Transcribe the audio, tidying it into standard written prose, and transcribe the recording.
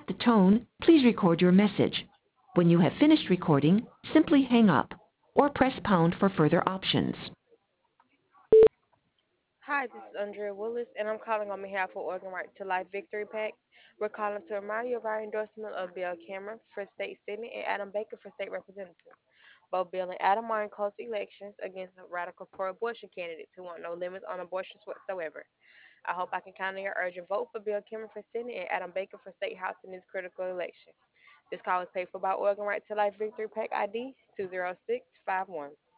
At the tone, please record your message. When you have finished recording, simply hang up or press pound for further options. Hi, this is Andrea Willis, and I'm calling on behalf of Oregon Right to Life Victory PAC. We're calling to remind you of our endorsement of Bill Cameron for state senate and Adam Baker for state representative. Both Bill and Adam are in close elections against radical pro-abortion candidates who want no limits on abortions whatsoever. I hope I can count on your urgent vote for Bill Cameron for senate and Adam Baker for state house in this critical election. This call is paid for by Oregon Right to Life Victory PAC ID 20651.